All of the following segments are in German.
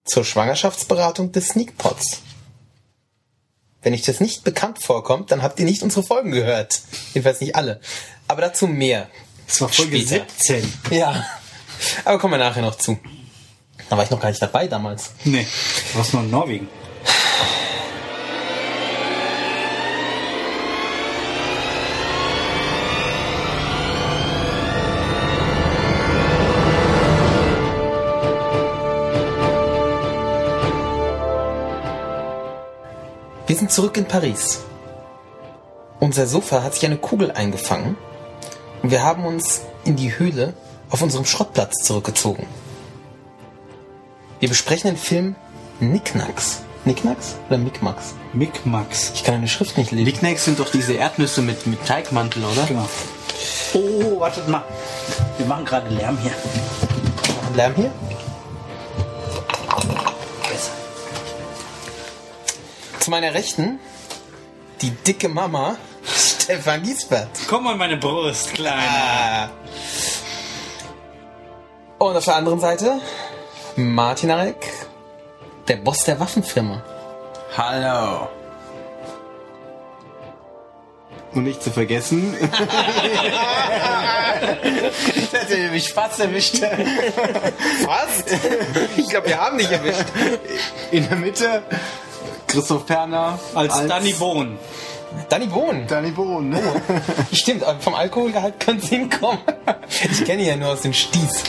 zur Schwangerschaftsberatung des Sneakpots. Wenn euch das nicht bekannt vorkommt, dann habt ihr nicht unsere Folgen gehört. Jedenfalls nicht alle. Aber dazu mehr. Das war Folge später. 17. Ja, aber kommen wir nachher noch zu. Da war ich noch gar nicht dabei damals. Nee, du warst noch in Norwegen. Wir sind zurück in Paris. Unser Sofa hat sich eine Kugel eingefangen und wir haben uns in die Höhle auf unserem Schrottplatz zurückgezogen. Wir besprechen den Film Knickknacks. Knickknacks oder Micmacs? Micmacs. Ich kann deine Schrift nicht lesen. Knickknacks sind doch diese Erdnüsse mit Teigmantel, oder? Genau. Oh, wartet mal. Wir machen gerade Lärm hier. Lärm hier? Besser. Zu meiner Rechten die dicke Mama Stefan Giesbert. Komm an meine Brust, Kleiner. Und auf der anderen Seite Martin Arek, der Boss der Waffenfirma. Hallo. Und nicht zu vergessen. Das hätte mich fast erwischt. Fast? Ich glaube, wir haben dich erwischt. In der Mitte Christoph Perner Als Danny Bohn. Danny Bohn. Danny Bohn. Stimmt, aber vom Alkoholgehalt könnte es hinkommen. Ich kenne ihn ja nur aus dem Stieß.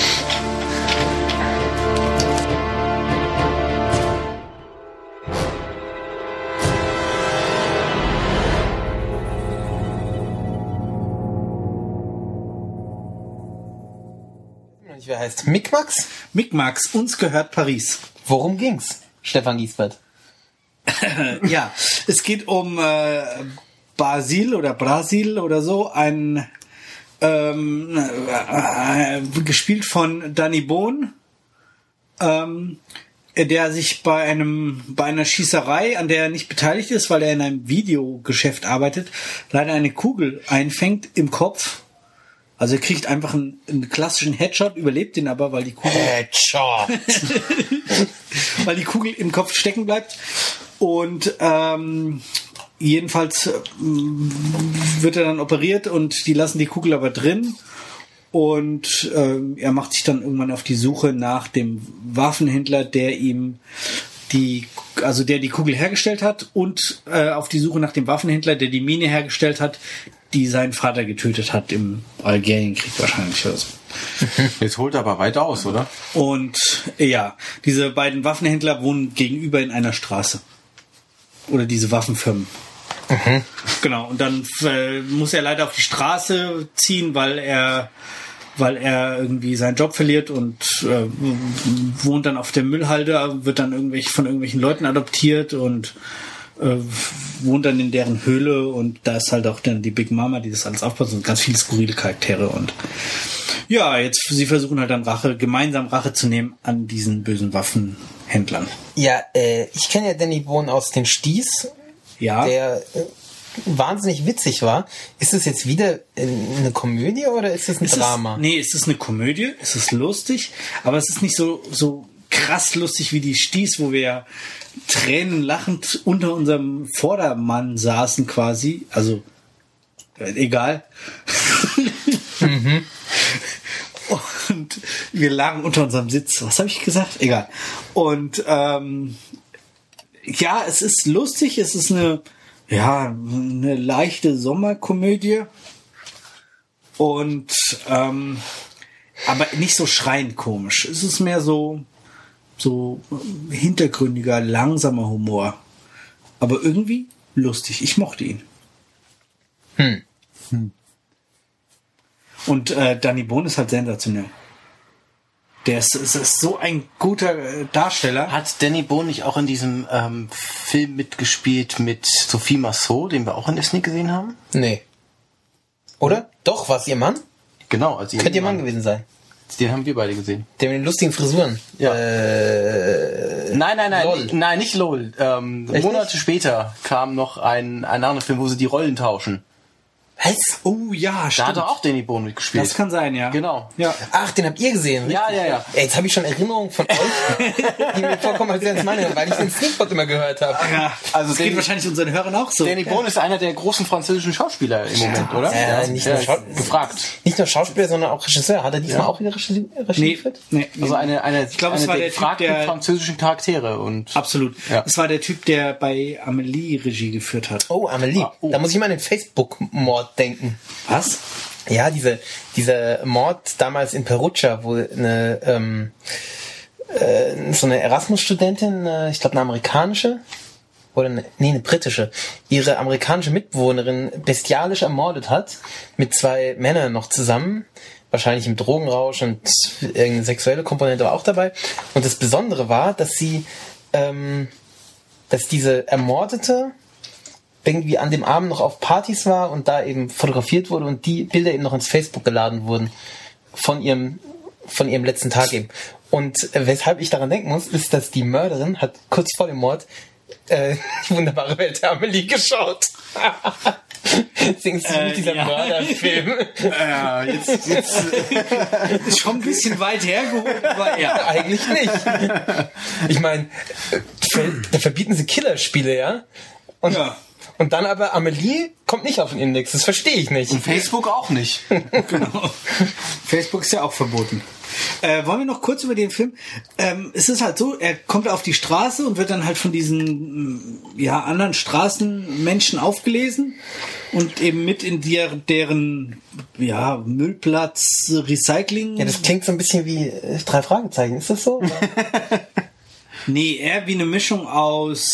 Wer heißt Micmacs? Micmacs, uns gehört Paris. Worum ging's, Stefan Giesbert? Ja, es geht um Basil oder so, ein gespielt von Danny Bohn, der sich bei einer Schießerei, an der er nicht beteiligt ist, weil er in einem Videogeschäft arbeitet, leider eine Kugel einfängt im Kopf. Also er kriegt einfach einen klassischen Headshot, überlebt den aber, weil die Kugel weil die Kugel im Kopf stecken bleibt. Und jedenfalls wird er dann operiert und die lassen die Kugel aber drin. Und er macht sich dann irgendwann auf die Suche nach dem Waffenhändler, der die Kugel hergestellt hat, und auf die Suche nach dem Waffenhändler, der die Mine hergestellt hat, die seinen Vater getötet hat im Algerienkrieg wahrscheinlich oder so. Jetzt holt er aber weiter aus, oder? Und ja, diese beiden Waffenhändler wohnen gegenüber in einer Straße. Oder diese Waffenfirmen. Mhm. Genau, und dann muss er leider auf die Straße ziehen, weil er irgendwie seinen Job verliert und wohnt dann auf der Müllhalde, wird dann von irgendwelchen Leuten adoptiert und wohnt dann in deren Höhle, und da ist halt auch dann die Big Mama, die das alles aufpasst, und ganz viele skurrile Charaktere. Und ja, sie versuchen halt dann gemeinsam Rache zu nehmen an diesen bösen Waffenhändlern. Ja, ich kenne ja Danny Bohn aus den Stieß, Ja. der wahnsinnig witzig war. Ist es jetzt wieder eine Komödie oder ist es ein Drama? Es ist eine Komödie, es ist lustig, aber es ist nicht so krass lustig wie die Stieß, wo wir ja tränenlachend unter unserem Vordermann saßen quasi. Also, egal. Mhm. Und wir lagen unter unserem Sitz. Was habe ich gesagt? Egal. Und ja, es ist lustig. Es ist eine leichte Sommerkomödie. Und aber nicht so schreiend komisch. Es ist mehr so hintergründiger, langsamer Humor. Aber irgendwie lustig. Ich mochte ihn. Und Danny Bohn ist halt sensationell. Der ist so ein guter Darsteller. Hat Danny Bohn nicht auch in diesem Film mitgespielt mit Sophie Marceau, den wir auch in der Sneak gesehen haben? Nee. Oder? Doch, war es ihr Mann? Genau, als Könnte ihr Mann gewesen sein. Den haben wir beide gesehen. Der mit den lustigen Frisuren. Ja. Nein, LOL. Nein, nicht LOL. Monate später kam noch ein anderer Film, wo sie die Rollen tauschen. Was? Oh ja, Da stimmt. hat er auch Danny Boone mitgespielt. Das kann sein, ja. Genau. Ja. Ach, den habt ihr gesehen? Ja, richtig? ja, ja. Ey, jetzt habe ich schon Erinnerungen von euch, die mir vorkommen, als wären es meine, weil ich den Sneakpot immer gehört habe. Ja, Also das geht wahrscheinlich unseren Hörern auch so. Danny Boone ist einer der großen französischen Schauspieler im Moment, oder? Nicht nur gefragt. Nicht nur Schauspieler, sondern auch Regisseur. Hat er diesmal auch wieder Regie geführt? Nee. Also eine glaube, es war der der Typ, gefragten der- französischen Charaktere und Absolut. Ja. Das war der Typ, der bei Amelie Regie geführt hat. Oh, Amelie. Oh. Da muss ich mal an den Facebook-Mord denken. Was? Ja, dieser Mord damals in Perugia, wo eine so eine Erasmus-Studentin, ich glaube eine amerikanische oder eine britische, ihre amerikanische Mitbewohnerin bestialisch ermordet hat, mit 2 Männern noch zusammen, wahrscheinlich im Drogenrausch, und irgendeine sexuelle Komponente war auch dabei. Und das Besondere war, dass diese Ermordete irgendwie an dem Abend noch auf Partys war und da eben fotografiert wurde und die Bilder eben noch ins Facebook geladen wurden von ihrem letzten Tag eben. Und weshalb ich daran denken muss, ist, dass die Mörderin hat kurz vor dem Mord die wunderbare Welt der Amelie geschaut. Deswegen ist es dieser Mörderfilm. jetzt Ist schon ein bisschen weit hergeholt, aber ja. Eigentlich nicht. Ich meine, da verbieten sie Killerspiele, ja? Und dann aber Amelie kommt nicht auf den Index. Das verstehe ich nicht. und Facebook auch nicht. Genau. Facebook ist ja auch verboten. Wollen wir noch kurz über den Film? Es ist halt so, er kommt auf die Straße und wird dann halt von diesen anderen Straßenmenschen aufgelesen und eben mit in deren Müllplatz, Recycling. Ja, das klingt so ein bisschen wie 3 Fragezeichen. Ist das so? Nee, eher wie eine Mischung aus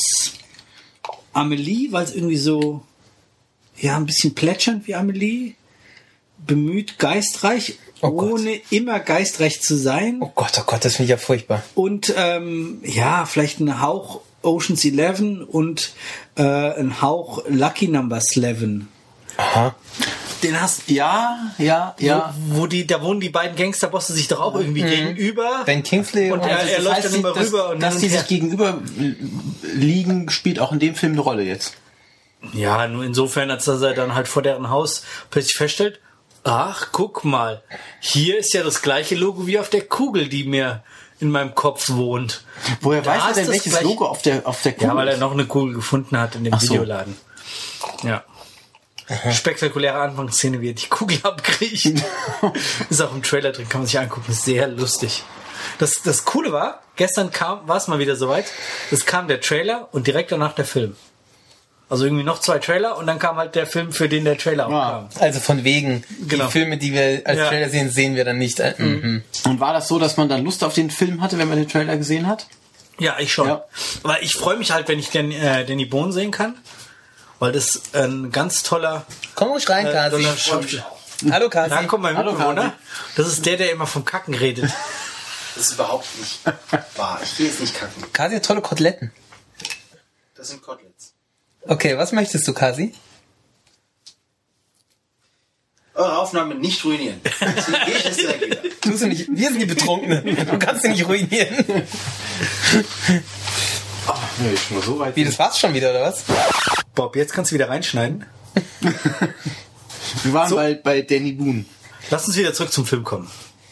Amelie, weil es irgendwie so ein bisschen plätschernd wie Amelie, bemüht, geistreich, Oh Gott. ohne immer geistreich zu sein. Oh Gott, das finde ich ja furchtbar. Und vielleicht ein Hauch Ocean's 11 und ein Hauch Lucky Number 11. Aha. Den hast Ja. da wohnen die beiden Gangsterbosse sich doch auch irgendwie gegenüber. Ben Kingsley Und er läuft dann immer rüber und dass hin die und her. sich gegenüber liegen, spielt auch in dem Film eine Rolle jetzt. Ja, nur insofern, als dass er dann halt vor deren Haus plötzlich feststellt, ach, guck mal, hier ist ja das gleiche Logo wie auf der Kugel, die mir in meinem Kopf wohnt. Woher Da weiß er ist denn, das welches gleich- Logo auf der Kugel Ja, weil er ist? noch eine Kugel gefunden hat in dem Ach so. Videoladen. Ja. Spektakuläre Anfangsszene, wie er die Kugel abkriegt. Ist auch im Trailer drin, kann man sich angucken. Ist sehr lustig. Das Coole war, gestern war es mal wieder soweit, es kam der Trailer und direkt danach der Film. Also irgendwie noch 2 Trailer und dann kam halt der Film, für den der Trailer auch kam. Also von wegen, Genau. die Filme, die wir als Ja. Trailer sehen, sehen wir dann nicht. Mhm. Und war das so, dass man dann Lust auf den Film hatte, wenn man den Trailer gesehen hat? Ja, ich schon. Ja. Weil ich freue mich halt, wenn ich Danny Boone sehen kann. Weil das ein ganz toller Komm ruhig rein, Kasi. toller Schauspieler. Hallo, Kasi. Da kommt mein Hallo, Mitbewohner. Kasi. Das ist der immer vom Kacken redet. Das ist überhaupt nicht wahr. Ich gehe jetzt nicht kacken. Kasi hat tolle Koteletten. Das sind Koteletts. Okay, was möchtest du, Kasi? Eure Aufnahme nicht ruinieren. Deswegen gehe ich jetzt direkt wieder. Tust du nicht, wir sind die Betrunkenen. Du kannst sie nicht ruinieren. Nee, ist schon so weit. Wie, das war's schon wieder, oder was? Bob, jetzt kannst du wieder reinschneiden. Wir waren bei Danny Boone. Lass uns wieder zurück zum Film kommen.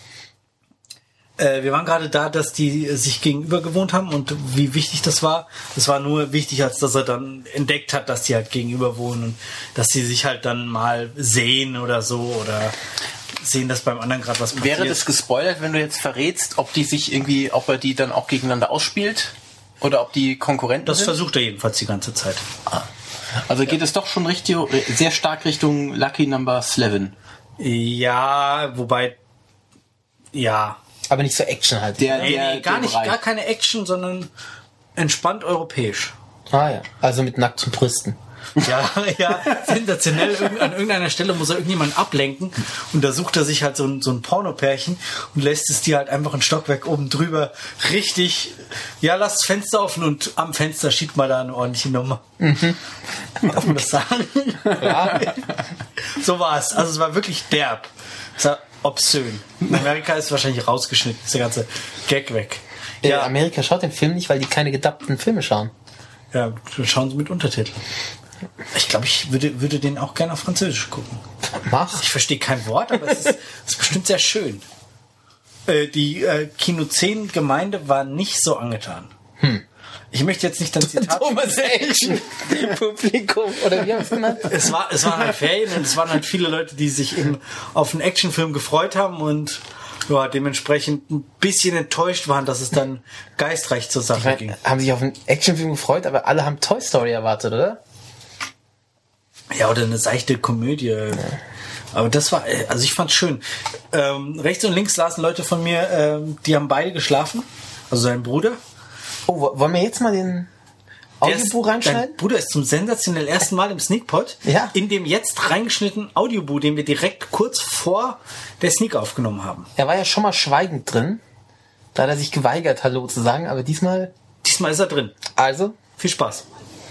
Wir waren gerade da, dass die sich gegenüber gewohnt haben und wie wichtig das war. Das war nur wichtig, als dass er dann entdeckt hat, dass die halt gegenüber wohnen und dass sie sich halt dann mal sehen oder so oder sehen, dass beim anderen gerade was passiert. Wäre das gespoilert, wenn du jetzt verrätst, ob er die dann auch gegeneinander ausspielt? Oder ob die Konkurrenten Das sind? versucht er jedenfalls die ganze Zeit. Also geht es doch schon sehr stark Richtung Lucky Number 11. Ja, wobei, ja. Aber nicht so Action halt. Nee, gar keine Action, sondern entspannt europäisch. Ah ja, also mit nackten Brüsten. Ja, sensationell. An irgendeiner Stelle muss er irgendjemanden ablenken und da sucht er sich halt so ein Pornopärchen und lässt es dir halt einfach ein Stockwerk oben drüber richtig, lasst das Fenster offen und am Fenster schiebt man da eine ordentliche Nummer. Darf man das sagen? Ja. So war es. Also es war wirklich derb. Es war obszön. In Amerika ist wahrscheinlich rausgeschnitten, ist der ganze Gag weg. Ja, Amerika schaut den Film nicht, weil die keine gedubbten Filme schauen. ja, schauen Sie mit Untertiteln. Ich glaube, ich würde den auch gerne auf Französisch gucken. Mach. Ich verstehe kein Wort, aber es ist bestimmt sehr schön. Die Kino 10 Gemeinde war nicht so angetan. Ich möchte jetzt nicht dein Zitat... Thomas Action Publikum, oder wie haben wir es genannt? Es waren halt Ferien und es waren halt viele Leute, die sich eben auf einen Actionfilm gefreut haben und ja, dementsprechend ein bisschen enttäuscht waren, dass es dann geistreich zur Sache ging. Haben sich auf einen Actionfilm gefreut, aber alle haben Toy Story erwartet, oder? Ja, oder eine seichte Komödie. Ja. Aber das war, also ich fand's schön. Rechts und links saßen Leute von mir, die haben beide geschlafen. Also sein Bruder. Oh, wollen wir jetzt mal den Audiobuch reinschneiden? Dein Bruder ist zum sensationell ersten Mal im Sneakpot. Ja. In dem jetzt reingeschnittenen Audiobuch, den wir direkt kurz vor der Sneak aufgenommen haben. Er war ja schon mal schweigend drin. Da hat er sich geweigert, Hallo zu sagen, aber diesmal Diesmal ist er drin. Also, Viel Spaß.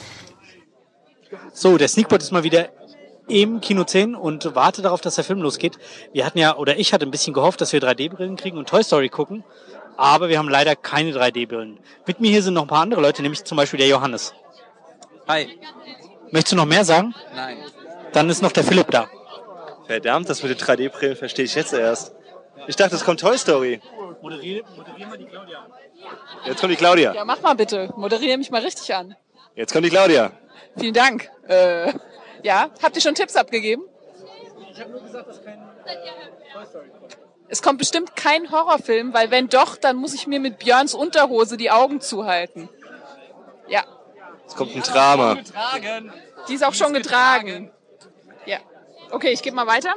So, der Sneakpot ist mal wieder im Kino 10 und warte darauf, dass der Film losgeht. Ich hatte ein bisschen gehofft, dass wir 3D-Brillen kriegen und Toy Story gucken, aber wir haben leider keine 3D-Brillen. Mit mir hier sind noch ein paar andere Leute, nämlich zum Beispiel der Johannes. Hi. Möchtest du noch mehr sagen? Nein. Dann ist noch der Philipp da. Verdammt, das mit den 3D-Brillen verstehe ich jetzt erst. Ich dachte, es kommt Toy Story. Moderier mal die Claudia. Jetzt kommt die Claudia. Ja, mach mal bitte. Moderiere mich mal richtig an. Jetzt kommt die Claudia. Vielen Dank. Ja, habt ihr schon Tipps abgegeben? Ich habe nur gesagt, dass kein Toy Story kommt. Es kommt bestimmt kein Horrorfilm, weil wenn doch, dann muss ich mir mit Björns Unterhose die Augen zuhalten. Ja. Es kommt ein Drama. Die ist auch schon getragen. Ja. Okay, ich gebe mal weiter.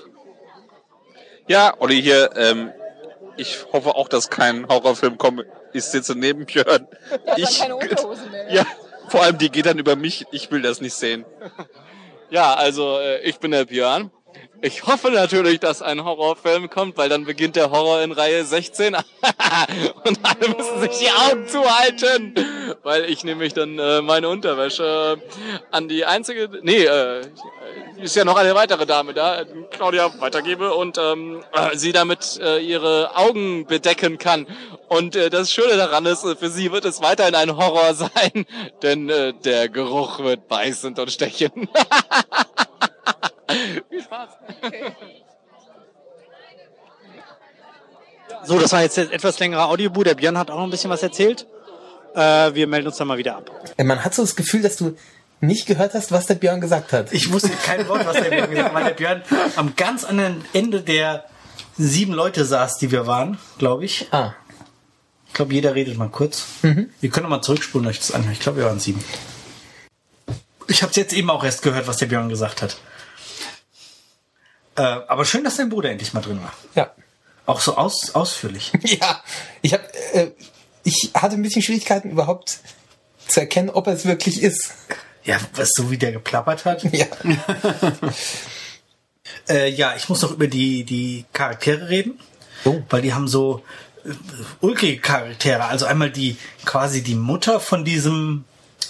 Ja, Olli hier. Ich hoffe auch, dass kein Horrorfilm kommt. Ich sitze neben Björn. Da hat keine Unterhose mehr. Ja, vor allem die geht dann über mich. Ich will das nicht sehen. Ja, also ich bin der Björn. Ich hoffe natürlich, dass ein Horrorfilm kommt, weil dann beginnt der Horror in Reihe 16 und alle müssen sich die Augen zuhalten, weil ich nämlich dann meine Unterwäsche an die einzige, ist ja noch eine weitere Dame da, Claudia, weitergebe und sie damit ihre Augen bedecken kann. Und das Schöne daran ist, für sie wird es weiterhin ein Horror sein, denn der Geruch wird beißend und stechend. Viel Spaß. Okay. So, das war jetzt ein etwas längerer Audiobuch. Der Björn hat auch noch ein bisschen was erzählt. Wir melden uns dann mal wieder ab. Man hat so das Gefühl, dass du nicht gehört hast, was der Björn gesagt hat. Ich wusste kein Wort, was der Björn gesagt hat, weil der Björn am ganz anderen Ende der 7 Leute saß, die wir waren, glaube ich. Ah. Ich glaube, jeder redet mal kurz. Wir können mal zurückspulen, euch das anhören. Ich glaube, wir waren 7. Ich habe es jetzt eben auch erst gehört, was der Björn gesagt hat. Aber schön, dass dein Bruder endlich mal drin war. Ja. Auch so ausführlich. Ja, ich hatte ein bisschen Schwierigkeiten überhaupt zu erkennen, ob er es wirklich ist. Ja, was so wie der geplappert hat. Ja. Ja, ich muss noch über die Charaktere reden. Oh. Weil die haben so ulkige Charaktere. Also einmal quasi die Mutter von diesen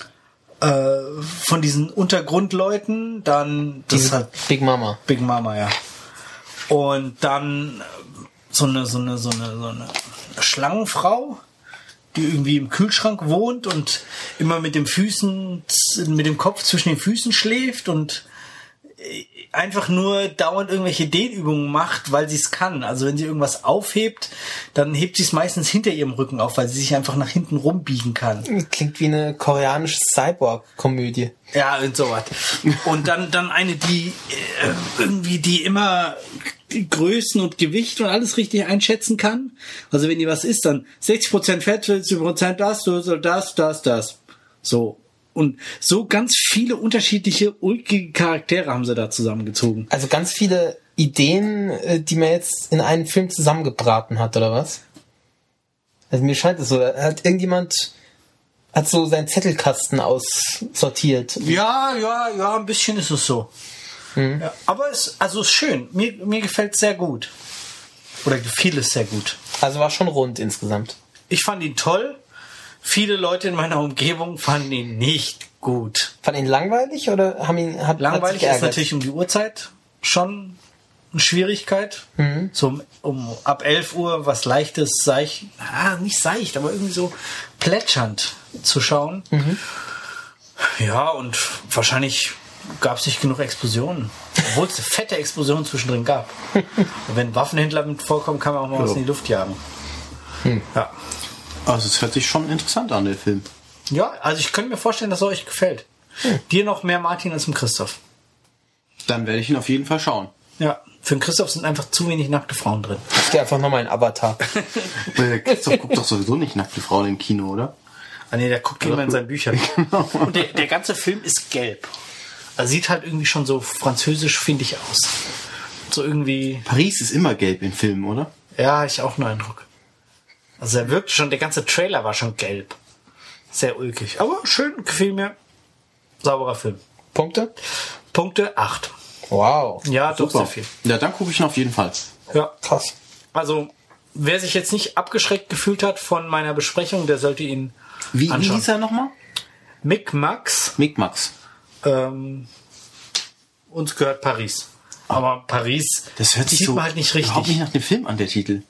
Untergrundleuten, dann das hat Big Mama. Big Mama, ja. Und dann so eine Schlangenfrau, die irgendwie im Kühlschrank wohnt und immer mit dem Kopf zwischen den Füßen schläft und einfach nur dauernd irgendwelche Dehnübungen macht, weil sie es kann. Also wenn sie irgendwas aufhebt, dann hebt sie es meistens hinter ihrem Rücken auf, weil sie sich einfach nach hinten rumbiegen kann. Klingt wie eine koreanische Cyborg-Komödie. Ja, und sowas. Und dann eine, die immer die Größen und Gewicht und alles richtig einschätzen kann. Also wenn die was isst, dann 60% Fett, 50% das. So. Und so ganz viele unterschiedliche ulkige Charaktere haben sie da zusammengezogen. Also ganz viele Ideen, die man jetzt in einen Film zusammengebraten hat, oder was? Also mir scheint es so, irgendjemand hat so seinen Zettelkasten aussortiert. Ja, ein bisschen ist es so. Ja, aber es ist schön. Mir gefällt es sehr gut. Oder gefiel es sehr gut. Also war schon rund insgesamt. Ich fand ihn toll. Viele Leute in meiner Umgebung fanden ihn nicht gut. Fanden ihn langweilig oder langweilig ist natürlich um die Uhrzeit schon eine Schwierigkeit. So ab 11 Uhr was Leichtes, nicht seicht, aber irgendwie so plätschernd zu schauen. Ja, und wahrscheinlich gab es nicht genug Explosionen. Obwohl es eine fette Explosion zwischendrin gab. Wenn Waffenhändler mit vorkommen, kann man auch mal was in die Luft jagen. Ja. Also es hört sich schon interessant an, der Film. Ja, also ich könnte mir vorstellen, dass er euch gefällt. Dir noch mehr Martin als dem Christoph. Dann werde ich ihn auf jeden Fall schauen. Ja, für den Christoph sind einfach zu wenig nackte Frauen drin. Ich gehe einfach nochmal in Avatar. Der Christoph guckt doch sowieso nicht nackte Frauen im Kino, oder? Ah nee, der guckt immer in seinen Büchern. Und der ganze Film ist gelb. Also sieht halt irgendwie schon so französisch, finde ich, aus. So irgendwie... Paris ist immer gelb in Filmen, oder? Ja, ich auch einen Eindruck. Also er wirkte schon, der ganze Trailer war schon gelb. Sehr ulkig. Aber schön, gefiel mir. Sauberer Film. Punkte? Punkte 8. Wow. Ja, doch Super. sehr viel. Ja, dann gucke ich ihn auf jeden Fall. Ja. Krass. Also, wer sich jetzt nicht abgeschreckt gefühlt hat von meiner Besprechung, der sollte ihn Wie anschauen. hieß er nochmal? Micmacs. Uns gehört Paris. Aber Paris Das hört sich sieht so man halt nicht überhaupt richtig. nicht nach dem Film an, der Titel.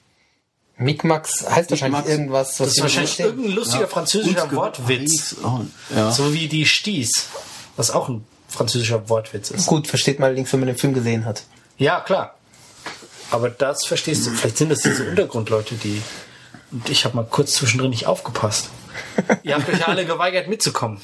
Micmacs heißt wahrscheinlich Micmacs. irgendwas, Das was ist wir wahrscheinlich verstehen. irgendein lustiger französischer Uns gehört Wortwitz. Paris. Oh, ja. So wie die Sties. Was auch ein französischer Wortwitz ist. Gut, versteht man allerdings, wenn man den Film gesehen hat. Ja, klar. Aber das verstehst du. Vielleicht sind das diese Untergrundleute, die... Und ich habe mal kurz zwischendrin nicht aufgepasst. Ihr habt euch ja alle geweigert mitzukommen.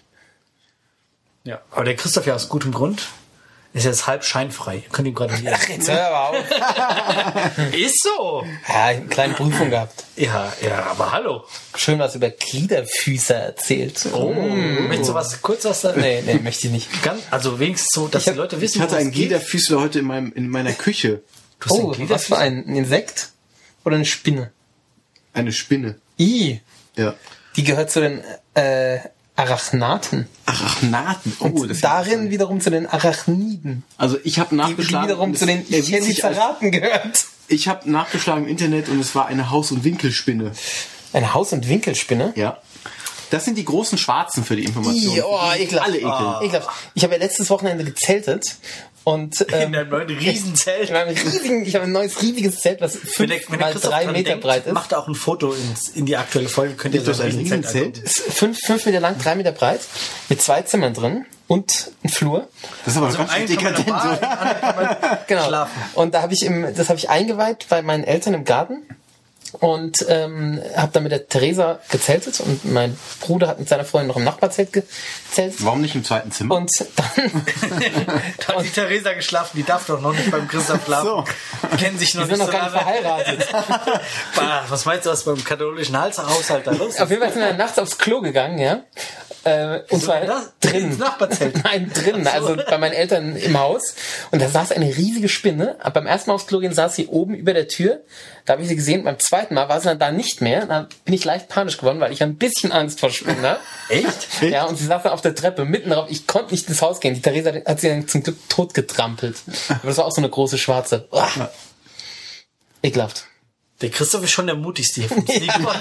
Ja, aber der Christoph ja aus gutem Grund ist jetzt halb scheinfrei. Ihr könnt ihm gratulieren. Ach, jetzt hör aber auf. Ist so. Ja, eine kleine Prüfung gehabt. Ja, aber hallo. Schön was über Gliederfüßer erzählt. Möchtest du was kurz was da? Nee, möchte ich nicht. Ganz, also wenigstens so, dass die Leute wissen, Ich hatte worum einen es geht. Gliederfüßler heute in meiner Küche. Du hast einen Oh, was Gliederfüßer? für ein Insekt? Oder eine Spinne? Eine Spinne. I. Ja. Die gehört zu den Arachnaten. Arachnaten. Oh, Und das darin wiederum zu den Arachniden. Also ich habe Die nachgeschlagen. wiederum und zu den es erwies sich als- Cheliceraten gehört. Ich habe nachgeschlagen im Internet und es war eine Haus- und Winkelspinne. Eine Haus- und Winkelspinne? Ja. Das sind die großen Schwarzen für die Information. Oh, ekelhaft. Alle ekeln. Ekelhaft. Ich habe ja letztes Wochenende gezeltet. Und, In einem neuen Riesenzelt. ich habe ein neues riesiges Zelt, was 5 mal 3 Meter breit ist. Macht auch ein Foto in die aktuelle Folge. Könnt ihr Ist das ein Riesenzelt Riesenzelt? angucken. 5 Meter lang, 3 Meter breit, mit 2 Zimmern drin und ein Flur. Das ist aber Also ganz schön einen kann man dekadent, normal, oder? einen anderen kann man Genau. schlafen. Und da das habe ich eingeweiht bei meinen Eltern im Garten und habe dann mit der Theresa gezeltet und mein Bruder hat mit seiner Freundin noch im Nachbarzelt gezeltet. Warum nicht im zweiten Zimmer? Und dann Da hat die Theresa geschlafen, die darf doch noch nicht beim Christoph schlafen. So. Die kennen sich noch die sind nicht noch so gar nicht lange. verheiratet. Bah, was meinst du, was beim katholischen Haushalt da los ist? Auf jeden Fall sind wir dann nachts aufs Klo gegangen, ja. Und zwar denn das? drin. Ins Nachbarzelt? Nein, drin. Also bei meinen Eltern im Haus. Und da saß eine riesige Spinne. Aber beim ersten Mal aufs Klo gehen saß sie oben über der Tür. Da habe ich sie gesehen. Beim zweiten Mal war sie dann da nicht mehr. Da bin ich leicht panisch geworden, weil ich ein bisschen Angst vor Spinnen habe. Echt? Ja, und sie saß dann auf der Treppe mitten drauf. Ich konnte nicht ins Haus gehen. Die Theresa hat sie dann zum Glück tot getrampelt. Aber das war auch so eine große schwarze. Uah. Ekelhaft. Der Christoph ist schon der mutigste hier vom Sneakpot.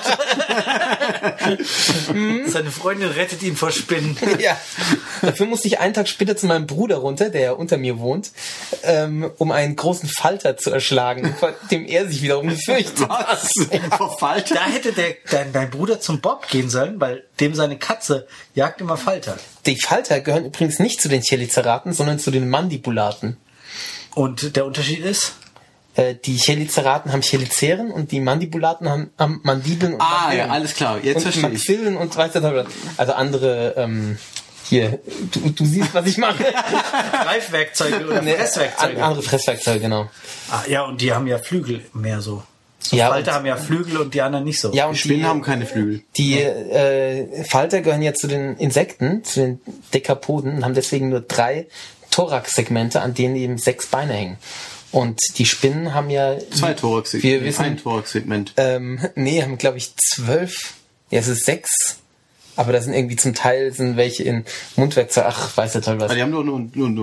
Seine Freundin rettet ihn vor Spinnen. Ja. Dafür musste ich einen Tag später zu meinem Bruder runter, der ja unter mir wohnt, um einen großen Falter zu erschlagen, vor dem er sich wiederum gefürchtet hat. Was? Vor Falter? Da hätte dein Bruder zum Bob gehen sollen, weil dem seine Katze jagt immer Falter. Die Falter gehören übrigens nicht zu den Cheliceraten, sondern zu den Mandibulaten. Und der Unterschied ist? Die Cheliceraten haben Cheliceren und die Mandibulaten haben Mandibeln und Ah, Maxillen. ja, alles klar. Jetzt Und verstehe ich. Maxillen und weiß der Teufel. Also andere, hier, du siehst, was ich mache. Greifwerkzeuge oder Fresswerkzeuge. Andere Fresswerkzeuge, genau. Ah, ja, und die haben ja Flügel mehr so. Ja, Falter und- haben ja Flügel und die anderen nicht so. Ja, und Die Spinnen haben keine Flügel. Die Falter gehören ja zu den Insekten, zu den Dekapoden und haben deswegen nur 3 Thoraxsegmente, an denen eben 6 Beine hängen. Und die Spinnen haben ja... 2 Wir Thoraxsegmente. wissen- Ein Thoraxsegment. nee, haben glaube ich 12. Ja, es ist 6. Aber da sind irgendwie zum Teil sind welche in Mundwerkzeug. Ach, weiß der Teil was. Die haben nur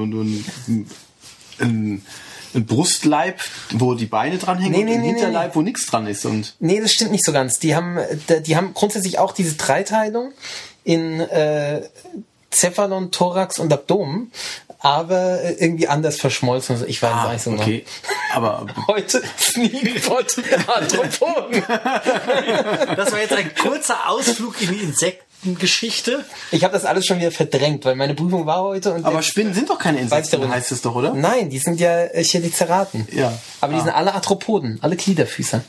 einen Brustleib, wo die Beine dranhängen und einen Hinterleib, wo nichts dran ist. Und Nee, das stimmt nicht so ganz. Die haben grundsätzlich auch diese Dreiteilung in Cephalon, Thorax und Abdomen, aber irgendwie anders verschmolzen. Also ich weiß es auch nicht so genau. okay. Aber Heute Sneakpot Anthropoden. Das war jetzt ein kurzer Ausflug in die Insektengeschichte. Ich habe das alles schon wieder verdrängt, weil meine Prüfung war heute. Und Aber Spinnen sind doch keine Weiß Insekten, darüber. heißt es doch, oder? Nein, die sind ja Cheliceraten. Ja. Aber die sind alle Arthropoden, alle Gliederfüßer.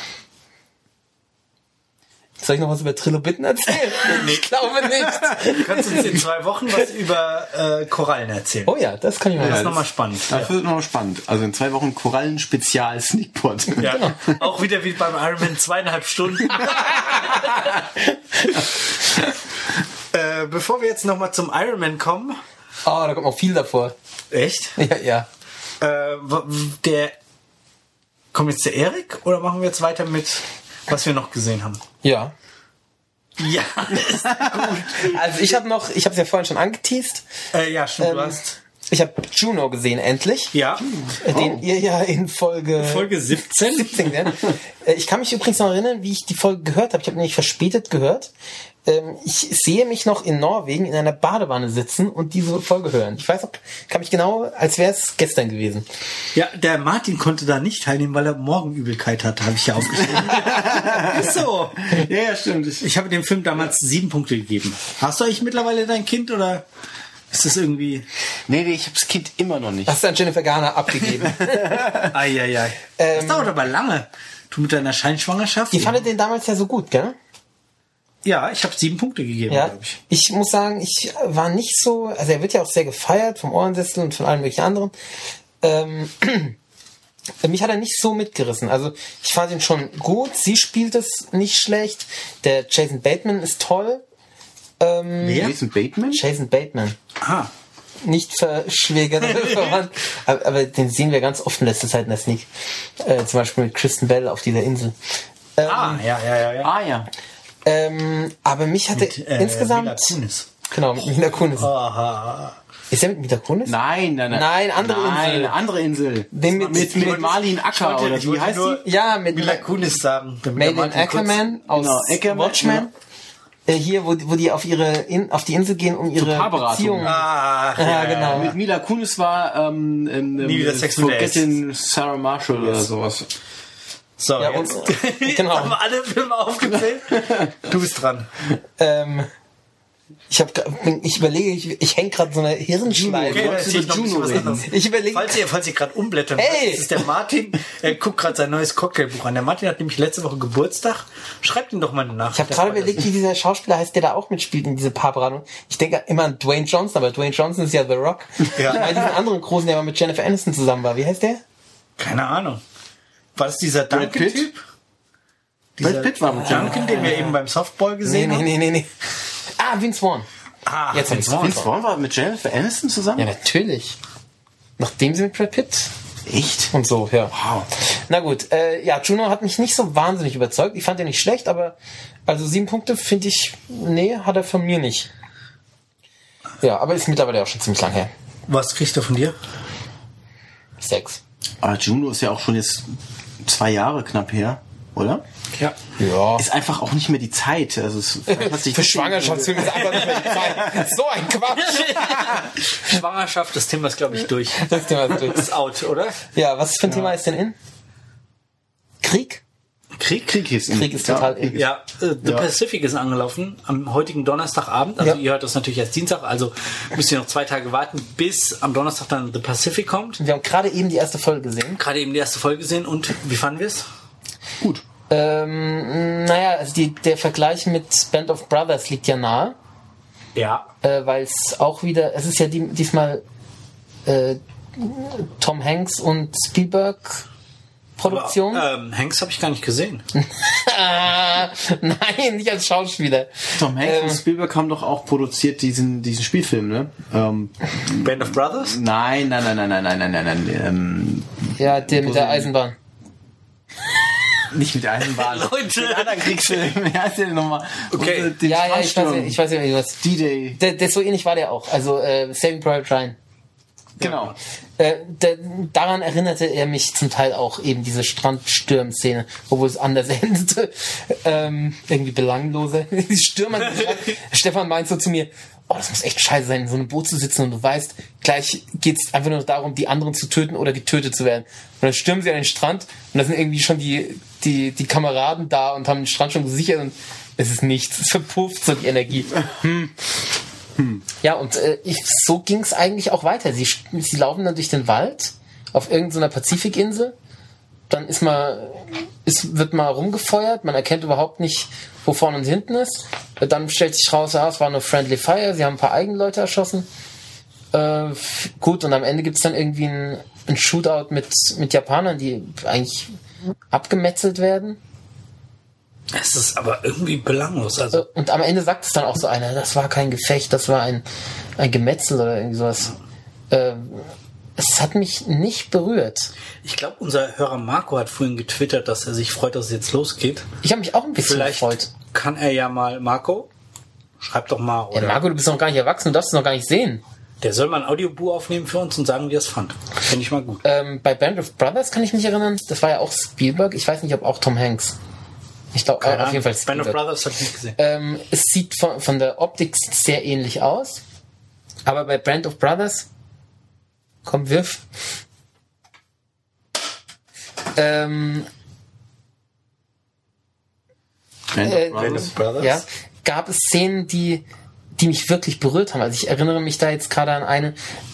Soll ich noch was über Trilobiten erzählen? Ich glaube nicht. Du kannst uns in 2 Wochen was über Korallen erzählen. Oh ja, das kann ich mal Das ist sagen. nochmal spannend. Das wird nochmal spannend. Also in 2 Wochen Korallen-Spezial-Sneakpot. Ja. Auch wieder wie beim Ironman 2,5 Stunden. Bevor wir jetzt nochmal zum Ironman kommen. Oh, da kommt noch viel davor. Echt? Ja. Kommt jetzt der Erik oder machen wir jetzt weiter mit, was wir noch gesehen haben? Ja. Ja, ist gut. Also ich habe es ja vorhin schon angeteast. Ja, stimmt, du hast. Ich habe Juno gesehen, endlich. Ja. Den ihr ja in Folge 17. Ich kann mich übrigens noch erinnern, wie ich die Folge gehört habe. Ich habe nämlich verspätet gehört. Ich sehe mich noch in Norwegen in einer Badewanne sitzen und diese Folge hören. Ich weiß, kann mich genau, als wäre es gestern gewesen. Ja, der Martin konnte da nicht teilnehmen, weil er Morgenübelkeit hatte, habe ich ja aufgeschrieben. Ist so. Ja, stimmt. Ich habe dem Film damals 7 Punkte gegeben. Hast du eigentlich mittlerweile dein Kind oder ist das irgendwie... Nee, ich habe das Kind immer noch nicht. Hast du an Jennifer Garner abgegeben? Eieiei. Das dauert aber lange. Du mit deiner Scheinschwangerschaft. Ihr fandet den damals ja so gut, gell? Ja, ich habe 7 Punkte gegeben, Ja, glaube ich. ich muss sagen, ich war nicht so, also er wird ja auch sehr gefeiert vom Ohrensessel und von allen möglichen anderen. Mich hat er nicht so mitgerissen. Also ich fand ihn schon gut, sie spielt es nicht schlecht. Der Jason Bateman ist toll. Wer? Jason Bateman? Jason Bateman. Ah. Nicht verschwägert, verwandt. Aber den sehen wir ganz oft in letzter Zeit in der Sneak. Zum Beispiel mit Kristen Bell auf dieser Insel. Ja. Ah, ja. Aber mich hatte insgesamt... Mila Kunis. Genau, mit Mila Kunis. Aha. Ist er mit Mila Kunis? Nein, andere Insel. Eine andere Insel. Den Mit Marlin Acker, oder wie heißt die? Ja, mit Mila Kunis sagen. Madeleine Ackerman aus Ackerman, Watchmen. Hier, wo die auf die Insel gehen, um ihre Paarberatung. Beziehung. Ja, genau. Mit Mila Kunis war Nie wieder Sex mit der Forgetting Sarah Marshall oder sowas. So, Ja, jetzt und, genau. haben wir alle Filme aufgezählt. Du bist dran. Ich überlege, ich hänge gerade so eine Hirnschleife. Okay, da erzähl ich noch ein bisschen was anderes. Ich überlege. Falls ihr gerade umblättern Hey! wollt, das ist der Martin, er guckt gerade sein neues Cocktailbuch an. Der Martin hat nämlich letzte Woche Geburtstag. Schreibt ihm doch mal eine Nachricht. Ich habe gerade überlegt, wie dieser Schauspieler heißt, der da auch mitspielt in diese Paarberatung. Ich denke immer an Dwayne Johnson, aber Dwayne Johnson ist ja The Rock. Ja. Ich meine diesen anderen Großen, der mal mit Jennifer Aniston zusammen war. Wie heißt der? Keine Ahnung. War das dieser Duncan-Typ? Brad Pitt war mit Duncan, den wir eben beim Softball gesehen haben? Nee. Ah, Vince Vaughn. Ah, Jetzt hab ich's. Vince Vaughn war mit Jennifer Aniston zusammen? Ja, natürlich. Nachdem sie mit Brad Pitt Echt? und so, ja. Wow. Na gut, ja, Juno hat mich nicht so wahnsinnig überzeugt. Ich fand den nicht schlecht, aber also 7 Punkte finde ich, nee, hat er von mir nicht. Ja, aber ist mittlerweile auch schon ziemlich lang her. Was kriegst du von dir? 6. Aber Juno ist ja auch schon jetzt 2 Jahre knapp her, oder? Ja. Ja. Ist einfach auch nicht mehr die Zeit. Also es hat sich Für Schwangerschaftsfilme ist einfach nicht mehr die Zeit. So ein Quatsch. Schwangerschaft, das Thema ist, glaube ich, durch. Das Thema ist durch. Ist out, oder? Ja, was für ein Thema ist denn in? Krieg? Krieg ist total in. Ja, The Pacific ist angelaufen am heutigen Donnerstagabend. Also ihr hört das natürlich erst Dienstag, also müsst ihr noch 2 Tage warten, bis am Donnerstag dann The Pacific kommt. Wir haben gerade eben die erste Folge gesehen. Gerade eben die erste Folge gesehen und wie fanden wir es? Gut. Naja, also der Vergleich mit Band of Brothers liegt ja nahe. Ja. Weil es auch wieder, es ist ja diesmal Tom Hanks und Spielberg Produktion. Hanks habe ich gar nicht gesehen. Nein, nicht als Schauspieler. Tom Hanks und Spielberg haben doch auch produziert diesen Spielfilm, ne? Band of Brothers? Nein. Ja, der mit der Eisenbahn. Nicht mit der Eisenbahn. Leute! Den anderen Kriegsfilm. Wie heißt der denn nochmal? Okay. Ja, ich weiß ja, was. D-Day. Der so ähnlich war der auch. Also Saving Private Ryan. Genau. Daran erinnerte er mich zum Teil auch eben diese Strandsturm-Szene, obwohl es anders endete. Irgendwie belangloser. Die Stürmer. Stefan meint so zu mir, oh, das muss echt scheiße sein, in so einem Boot zu sitzen und du weißt, gleich geht's einfach nur darum, die anderen zu töten oder getötet zu werden. Und dann stürmen sie an den Strand und da sind irgendwie schon die Kameraden da und haben den Strand schon gesichert und Es ist nichts. Es verpufft so die Energie. Ja, und so ging es eigentlich auch weiter. Sie laufen dann durch den Wald auf irgendeiner Pazifikinsel. Dann wird mal rumgefeuert. Man erkennt überhaupt nicht, wo vorne und hinten ist. Dann stellt sich raus, es war nur Friendly Fire. Sie haben ein paar Eigenleute erschossen. Gut, und am Ende gibt's dann irgendwie ein Shootout mit Japanern, die eigentlich abgemetzelt werden. Es ist aber irgendwie belanglos. Also. Und am Ende sagt es dann auch so einer, das war kein Gefecht, das war ein Gemetzel oder irgendwie sowas. Es hat mich nicht berührt. Ich glaube, unser Hörer Marco hat vorhin getwittert, dass er sich freut, dass es jetzt losgeht. Ich habe mich auch ein bisschen gefreut. Kann er ja mal, Marco, schreib doch mal. Oder? Ja, Marco, du bist noch gar nicht erwachsen, du darfst es noch gar nicht sehen. Der soll mal ein Audiobuch aufnehmen für uns und sagen, wie er es fand. Finde ich mal gut. Bei Band of Brothers kann ich mich erinnern, das war ja auch Spielberg. Ich weiß nicht, ob auch Tom Hanks. Ich glaube, auf jeden Fall Spielberg. Band of Brothers habe ich nicht gesehen. Es sieht von der Optik sehr ähnlich aus. Aber bei Band of Brothers... Komm, wirf. Band of Brothers? Ja, gab es Szenen, die mich wirklich berührt haben. Also ich erinnere mich da jetzt gerade an eine,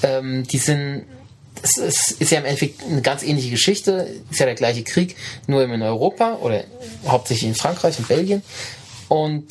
es ist ja im Endeffekt eine ganz ähnliche Geschichte, ist ja der gleiche Krieg, nur in Europa oder hauptsächlich in Frankreich und Belgien. Und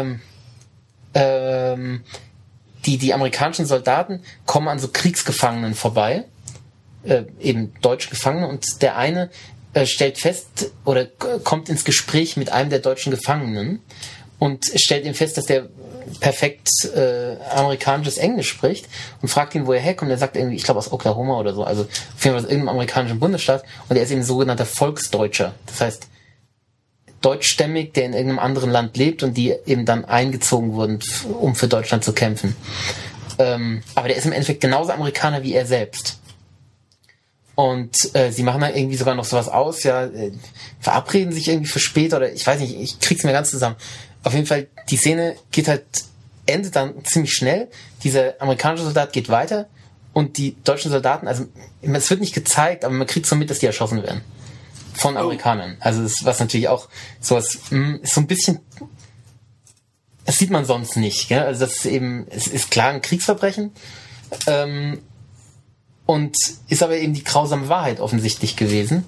die amerikanischen Soldaten kommen an so Kriegsgefangenen vorbei, eben deutsche Gefangene, und der eine stellt fest oder kommt ins Gespräch mit einem der deutschen Gefangenen und stellt ihm fest, dass der perfekt amerikanisches Englisch spricht und fragt ihn, wo er herkommt. Er sagt irgendwie, ich glaube aus Oklahoma oder so, also auf jeden Fall aus irgendeinem amerikanischen Bundesstaat, und er ist eben ein sogenannter Volksdeutscher. Das heißt, deutschstämmig, der in irgendeinem anderen Land lebt und die eben dann eingezogen wurden, um für Deutschland zu kämpfen. Aber der ist im Endeffekt genauso Amerikaner wie er selbst. Und sie machen dann irgendwie sogar noch sowas aus, verabreden sich irgendwie für später oder ich weiß nicht, ich krieg's mir ganz zusammen. Auf jeden Fall, die Szene endet dann ziemlich schnell. Dieser amerikanische Soldat geht weiter und die deutschen Soldaten, also es wird nicht gezeigt, aber man kriegt so mit, dass die erschossen werden. Von Amerikanern. Also das, was natürlich auch sowas ist so ein bisschen, das sieht man sonst nicht, gell? Also das ist eben, es ist klar ein Kriegsverbrechen und ist aber eben die grausame Wahrheit offensichtlich gewesen.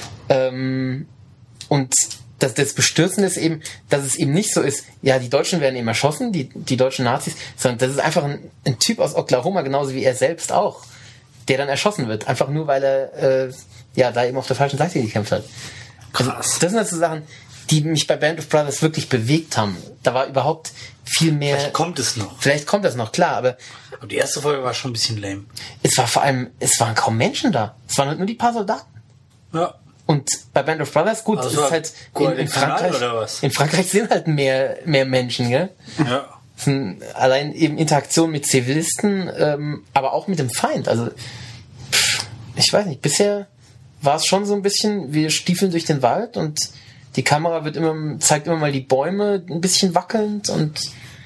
Und das Bestürzende ist eben, dass es eben nicht so ist, ja, die Deutschen werden eben erschossen, die deutschen Nazis, sondern das ist einfach ein Typ aus Oklahoma, genauso wie er selbst auch, der dann erschossen wird. Einfach nur, weil er da eben auf der falschen Seite gekämpft hat. Krass. Also, das sind also Sachen, die mich bei Band of Brothers wirklich bewegt haben. Da war überhaupt viel mehr... Vielleicht kommt das noch, klar, aber die erste Folge war schon ein bisschen lame. Es waren kaum Menschen da. Es waren halt nur die paar Soldaten. Ja. Und bei Band of Brothers, gut, also ist halt in Frankreich, oder was? In Frankreich sind halt mehr Menschen, gell? Ja. Allein eben Interaktion mit Zivilisten, aber auch mit dem Feind. Also, ich weiß nicht, bisher war es schon so ein bisschen, wir stiefeln durch den Wald und die Kamera zeigt immer mal die Bäume ein bisschen wackelnd und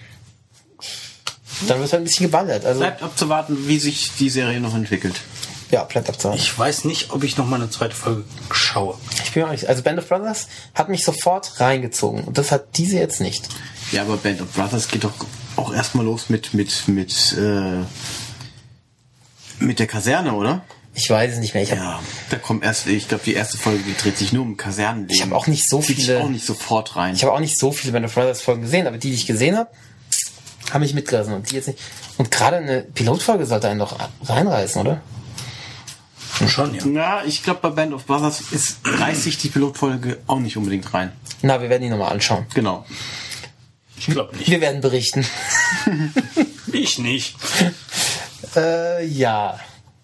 dann wird halt ein bisschen geballert. Also, bleibt abzuwarten, wie sich die Serie noch entwickelt. Ja, bleibt abzuwarten. Ich weiß nicht, ob ich noch mal eine zweite Folge schaue. Ich bin auch nicht. Also Band of Brothers hat mich sofort reingezogen und das hat diese jetzt nicht. Ja, aber Band of Brothers geht doch auch erstmal los mit der Kaserne, oder? Ich weiß es nicht mehr. Da kommt ich glaube, die erste Folge, die dreht sich nur um Kasernenleben. Ich habe auch nicht so viele. Ich auch nicht sofort rein. Ich habe auch nicht so viele Band of Brothers Folgen gesehen, aber die ich gesehen habe, haben mich mitgerissen und die jetzt nicht. Und gerade eine Pilotfolge sollte einen doch reinreißen, oder? Schon, ja. Ja, ich glaube, bei Band of Brothers reißt sich die Pilotfolge auch nicht unbedingt rein. Na, wir werden die nochmal anschauen. Genau. Ich glaube nicht. Wir werden berichten. Ich nicht. Ja.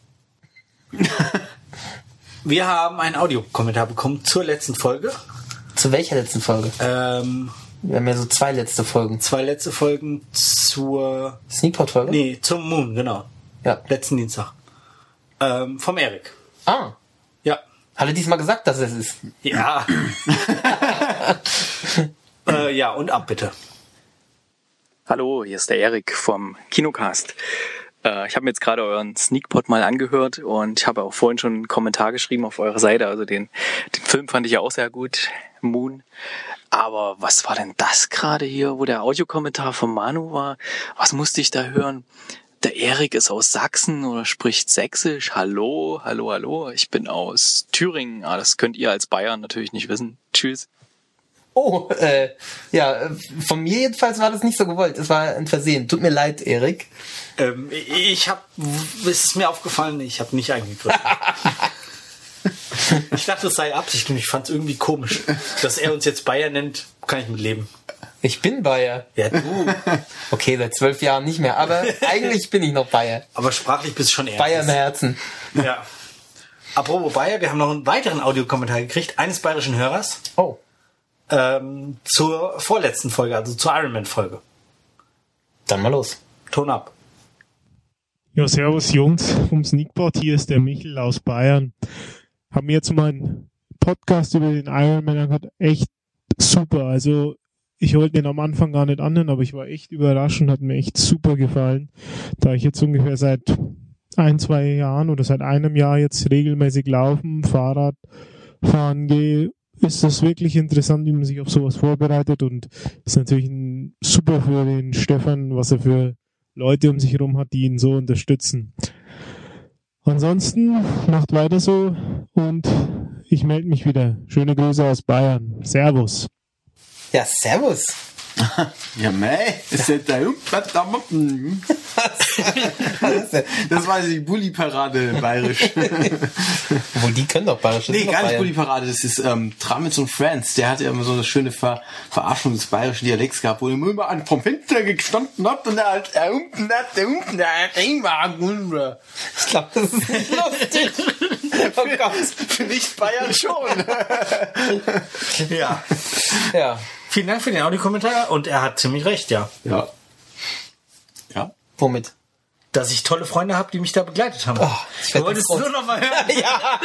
Wir haben einen Audiokommentar bekommen zur letzten Folge. Zu welcher letzten Folge? Wir haben ja so 2 letzte Folgen. 2 letzte Folgen zur... Sneakpot-Folge? Nee, zum Moon, genau. Ja. Letzten Dienstag. Vom Erik. Ah. Ja. Hat er diesmal gesagt, dass es ist? Ja. Ja, und ab bitte. Hallo, hier ist der Erik vom Kinocast. Ich habe mir jetzt gerade euren Sneakpot mal angehört und ich habe auch vorhin schon einen Kommentar geschrieben auf eurer Seite. Also den Film fand ich ja auch sehr gut, Moon. Aber was war denn das gerade hier, wo der Audiokommentar von Manu war? Was musste ich da hören? Der Erik ist aus Sachsen oder spricht Sächsisch. Hallo, hallo, hallo. Ich bin aus Thüringen. Das könnt ihr als Bayern natürlich nicht wissen. Tschüss. Oh, ja, von mir jedenfalls war das nicht so gewollt. Es war ein Versehen. Tut mir leid, Erik. Es ist mir aufgefallen, ich habe nicht eingegriffen. Ich dachte, es sei Absicht und ich fand es irgendwie komisch. Dass er uns jetzt Bayer nennt, kann ich mit leben. Ich bin Bayer. Ja, du. Okay, seit 12 Jahren nicht mehr, aber eigentlich bin ich noch Bayer. Aber sprachlich bist du schon eher. Bayer im Herzen. Ja. Apropos Bayer, wir haben noch einen weiteren Audiokommentar gekriegt, eines bayerischen Hörers. Oh. Zur vorletzten Folge, also zur Ironman-Folge. Dann mal los. Ton ab. Ja, servus Jungs vom Sneakpot, hier ist der Michel aus Bayern. Haben jetzt mal einen Podcast über den Ironman angehört, echt super. Also ich wollte den am Anfang gar nicht anhören, aber ich war echt überrascht und hat mir echt super gefallen. Da ich jetzt ungefähr seit 1-2 Jahren oder seit einem Jahr jetzt regelmäßig laufen, Fahrrad fahren gehe, ist das wirklich interessant, wie man sich auf sowas vorbereitet, und ist natürlich super für den Stefan, was er für Leute um sich herum hat, die ihn so unterstützen. Ansonsten macht weiter so und ich melde mich wieder. Schöne Grüße aus Bayern. Servus. Ja, servus. Ja, mei, ist ja da. Das war die Bulli-Parade bayerisch. Obwohl, die können doch bayerisch. Nee, gar nicht Bulli-Parade, das ist Tramitz und Friends. Der hatte ja immer so eine schöne Verarschung des bayerischen Dialekts gehabt, wo er immer an vom Fenster gestanden hat und er unten hat. Ich glaube, das ist nicht lustig. Oh Gott. Für Nicht-Bayern schon. Ja. Ja. Vielen Dank für den Audiokommentar und er hat ziemlich recht, ja. Ja. Ja. Womit? Dass ich tolle Freunde habe, die mich da begleitet haben. Oh, du wolltest nur noch mal hören. Ja.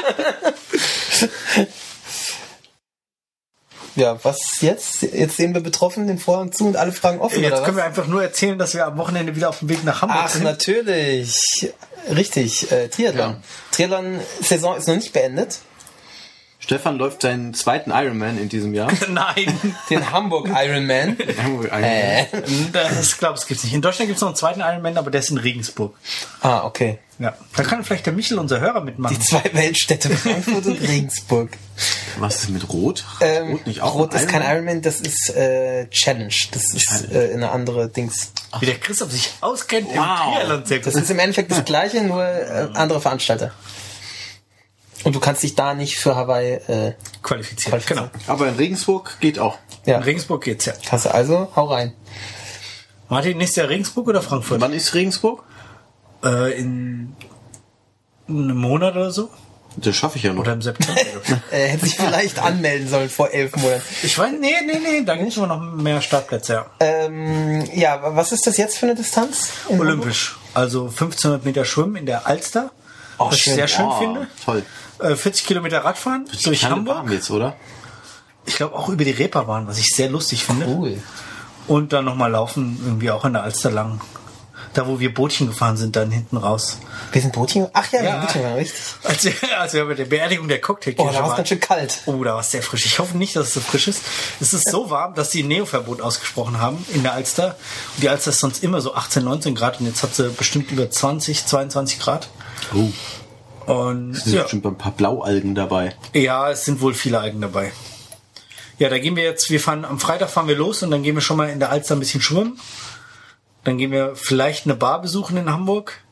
Ja, was jetzt? Jetzt sehen wir betroffen den Vorhang zu und alle Fragen offen. Jetzt oder können was? wir einfach nur erzählen, dass wir am Wochenende wieder auf dem Weg nach Hamburg sind. Ach, natürlich. Richtig, Triathlon. Ja. Triathlon-Saison ist noch nicht beendet. Stefan läuft seinen zweiten Ironman in diesem Jahr. Nein. Den Hamburg Ironman. Ich glaube, es gibt's nicht. In Deutschland gibt es noch einen zweiten Ironman, aber der ist in Regensburg. Ah, okay. Ja. Da kann vielleicht der Michel, unser Hörer, mitmachen. Die 2 Weltstädte, Frankfurt und Regensburg. Was ist mit Rot? Rot nicht auch? Rot ist kein Ironman, das ist Challenge. Das ist eine andere Dings. Wie der Christoph sich auskennt im Wow. Triathlon. Das ist im Endeffekt das Gleiche, nur andere Veranstalter. Und du kannst dich da nicht für Hawaii qualifizieren. Genau. Aber in Regensburg geht auch. Ja. In Regensburg geht's, ja. Kannst du also, hau rein. Martin, nächstes Jahr Regensburg oder Frankfurt? Wann ist Regensburg? In einem Monat oder so. Das schaffe ich ja noch. Oder im September. Hätte sich vielleicht anmelden sollen vor 11 Monaten. Ich weiß, nee, da gibt es immer noch mehr Startplätze, ja. Ja, was ist das jetzt für eine Distanz? Olympisch. Also 1500 Meter Schwimmen in der Alster. Was ich sehr schön finde. Toll. 40 Kilometer Radfahren durch Hamburg. Bahn jetzt, oder? Ich glaube auch über die Reeperbahn, was ich sehr lustig finde. Cool. Und dann nochmal laufen, irgendwie auch an der Alster lang. Da, wo wir Bootchen gefahren sind, dann hinten raus. Wir sind Bootchen? Ach ja, wir sind Ja. Bootchen gefahren, richtig. Als wir bei der Beerdigung der Cocktailkirche Oh, da war es ganz schön kalt. Oh, da war es sehr frisch. Ich hoffe nicht, dass es so frisch ist. Es ist so warm, dass sie ein Neoverbot ausgesprochen haben in der Alster. Und die Alster ist sonst immer so 18, 19 Grad und jetzt hat sie bestimmt über 20, 22 Grad. Oh. Und Es sind bestimmt ein paar Blaualgen dabei. ja, es sind wohl viele Algen dabei. Ja, da gehen wir jetzt, am Freitag fahren wir los und dann gehen wir schon mal in der Alster ein bisschen schwimmen. Dann gehen wir vielleicht eine Bar besuchen in Hamburg.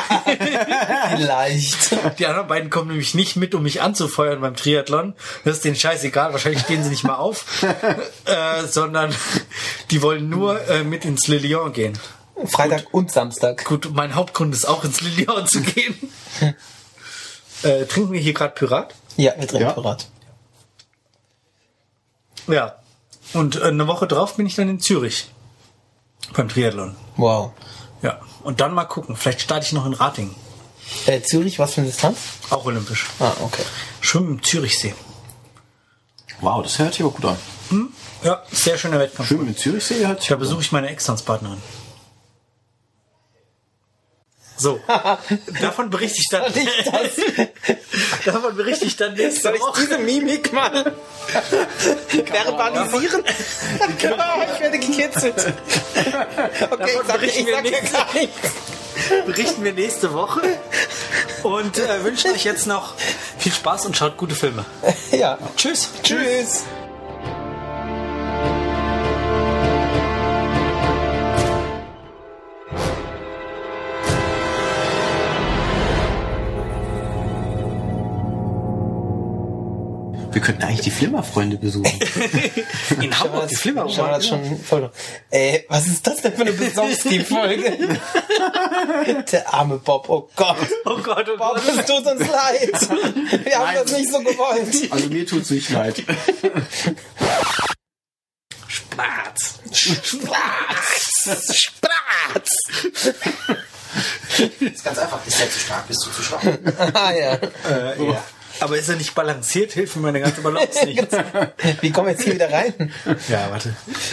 Vielleicht. Die anderen beiden kommen nämlich nicht mit, um mich anzufeuern beim Triathlon. Das ist denen scheißegal. Wahrscheinlich stehen sie nicht mal auf. Sondern die wollen nur mit ins Le Lion gehen. Freitag und Samstag. Gut, mein Hauptgrund ist auch ins Le Lion zu gehen. Trinken wir hier gerade Pyrat? Ja, wir trinken Pyrat. Ja. Und eine Woche drauf bin ich dann in Zürich. Beim Triathlon. Wow. Ja. Und dann mal gucken. Vielleicht starte ich noch in Ratingen. Zürich, was für eine Distanz? Auch olympisch. Ah, okay. Schwimmen im Zürichsee. Wow, das hört sich aber gut an. Ja, sehr schöner Wettkampf. Schwimmen im Zürichsee hört sich Da besuche ich meine Ex-Tanzpartnerin. So, davon berichte ich dann. Davon berichte ich dann nächste Woche. Diese Mimik mal verbalisieren? Ich werde gekitzelt. Okay, berichten wir nächste Woche und wünschen euch jetzt noch viel Spaß und schaut gute Filme. Ja. Tschüss. Tschüss. Wir könnten eigentlich die Flimmerfreunde besuchen. In Hamburg, die Flimmerfreunde. Schon voll. Was ist das denn für eine Besowski-Folge? Der arme Bob, oh Gott. Oh Gott, oh Bob, es tut uns leid. Wir haben das nicht so gewollt. Also mir tut's nicht leid. Spratz. Das ist ganz einfach. Ist er zu stark, bist du zu schwach? Ah, ja. Ja. Aber ist er nicht balanciert? Hilft mir meine ganze Balance nicht. Wie kommen wir jetzt hier wieder rein? Ja, warte.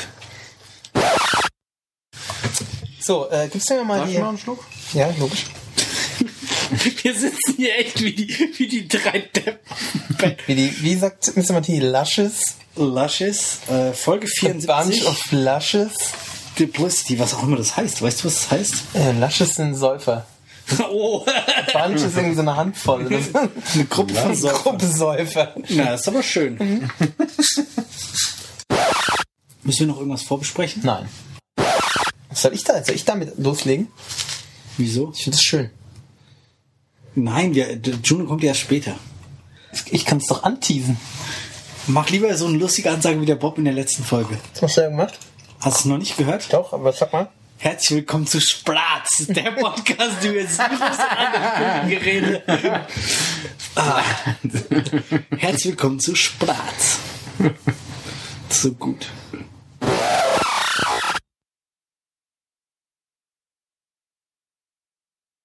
So, gibst du mir mal die... Noch einen Schluck? Ja, logisch. Wir sitzen hier echt wie die drei Deppen. Wie sagt Mr. Martini? Lushes, Folge 74. A bunch of Lushes. Publicity, was auch immer das heißt. Weißt du, was das heißt? Lushes sind Säufer. Oh. Bunch ist irgendwie so eine Handvoll. Eine Gruppe von Säufer. Gruppe Säufer. Na, ist aber schön. Müssen wir noch irgendwas vorbesprechen? Nein. Soll ich damit loslegen? Wieso? Ich finde das schön. Nein, Juno kommt erst später. Ich kann es doch anteasen. Mach lieber so eine lustige Ansage wie der Bob in der letzten Folge. Was hast du ja gemacht? Hast du es noch nicht gehört? Doch, aber sag mal. Herzlich willkommen zu Spratz, der Podcast über Gerede. Herzlich willkommen zu Spratz. So gut.